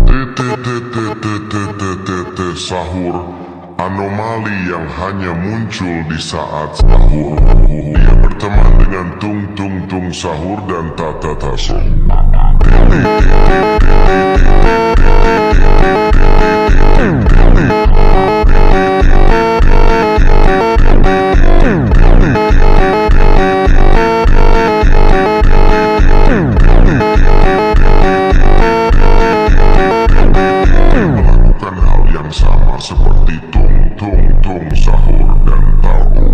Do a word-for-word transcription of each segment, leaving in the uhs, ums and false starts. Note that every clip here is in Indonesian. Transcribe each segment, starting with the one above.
Sahur, anomali yang hanya muncul di saat sahur. Dia berteman dengan tung tung tung sahur dan tata tasawuf. Sama seperti tung tung tung sahur dan tahu.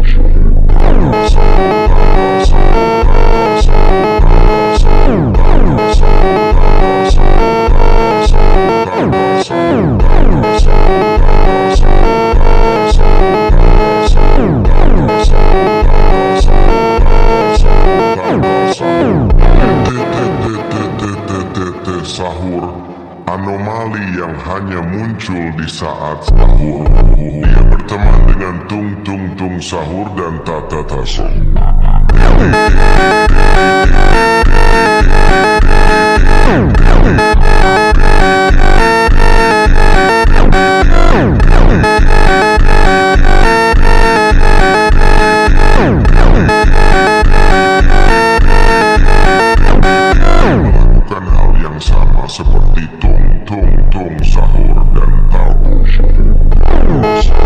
Sahur, anomali yang hanya muncul di saat sahur. Dia berteman dengan tung tung tung sahur dan tata tasawuf. Melakukan hal yang sama seperti tung tung tung sahur dan tahu.